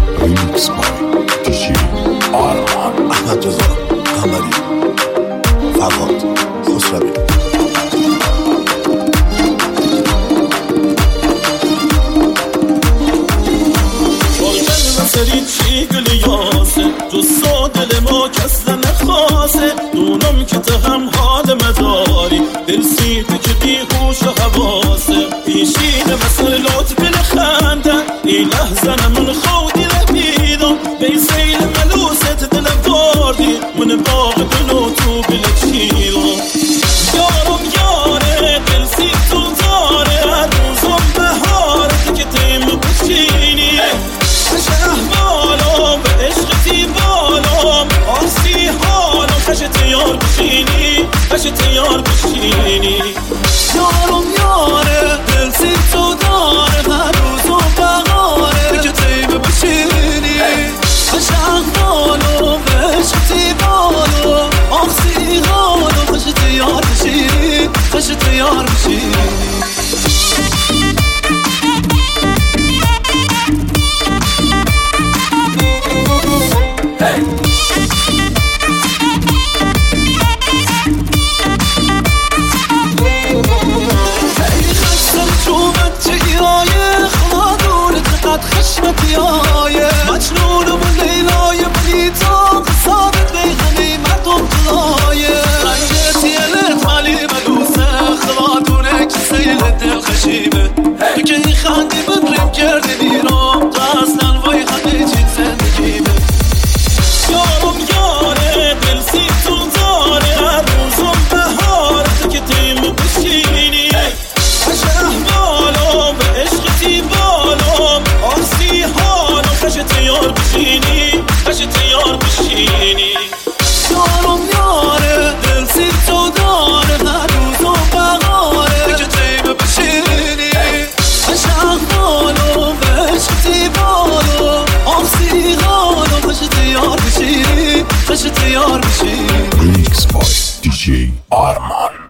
ریمیکس بای دیجی آرمان. احمد رضا قمری، فواد خسروی. سری چی گلی یاسه جو دل ما کس نخواسه دونم که تو هم حال مداری دل سیده که بیهوش و حواسه پیشین مسئلات بل خنده این لحظه من خودی لبیدم بی سیل ملوست دل باردی من باغ دلو تو بلچیدم یارم یاره دل سی تو داره هر روزم بهاره که تیم بچینی احوالم به عشقتی بالم آسی حالم خشت یار بشینی خشت یار بشینی یارم یاره دل سی تو داره هر روزم بغاره که تیمه بشینی خش احوالم به عشقتی بالم آسی حالم خشت یار بشینی خشت یار بشینی خشمتیایه مجنون و لیلای بلیتا ثابت بیغنی مردم جلایه رنگتی الت مالی ملوسه خلاتونه که سیل دل خشیمه تو که این خندی من ریم کردی بیرام تو اصلا وای همه چیز زندگیمه یارم یاره دل سی تو داره هر روزم بهاره تو که تیم بشینی خش احوالم به عشقتی بالم آسی حالم خشت یار بشینی خشت یار بشینی یارم یاره دل سی تو داره هر روزم بغاره که تیمه بشینی خش احوالم به عشقتی بالم آسی حالم خشت یار بشینی خشت یار بشینی. ریمیکس بای دیجی آرمان.